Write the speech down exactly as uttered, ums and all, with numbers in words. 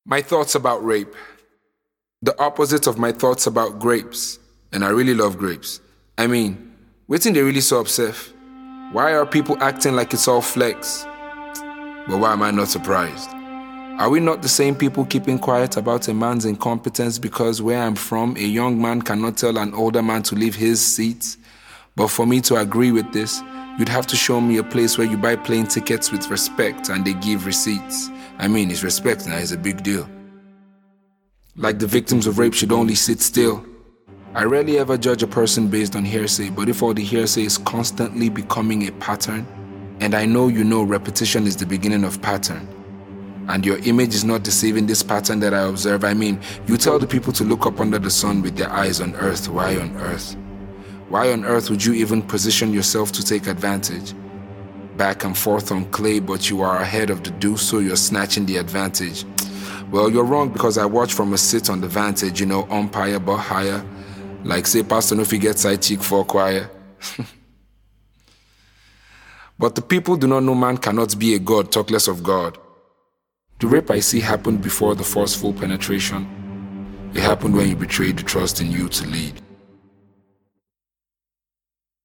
My thoughts about rape. The opposite of my thoughts about grapes. And I really love grapes. I mean, waiting they really so obsessed. Why are people acting like it's all flex? But why am I not surprised? Are we not the same people keeping quiet about a man's incompetence because where I'm from, a young man cannot tell an older man to leave his seat? But for me to agree with this, you'd have to show me a place where you buy plane tickets with respect and they give receipts. I mean, it's respect now, it's a big deal. Like the victims of rape should only sit still. I rarely ever judge a person based on hearsay, but if all the hearsay is constantly becoming a pattern, and I know you know repetition is the beginning of pattern, and your image is not deceiving this pattern that I observe, I mean, you tell the people to look up under the sun with their eyes on earth. Why on earth? Why on earth would you even position yourself to take advantage? Back and forth on clay, but you are ahead of the deuce, so you're snatching the advantage. Well, you're wrong because I watch from a sit on the vantage, you know, umpire but higher. Like say Pastor Nufi gets side cheek for choir. But the people do not know man cannot be a god, talk less of God. The rape I see happened before the forceful penetration. It happened when you betrayed the trust in you to lead.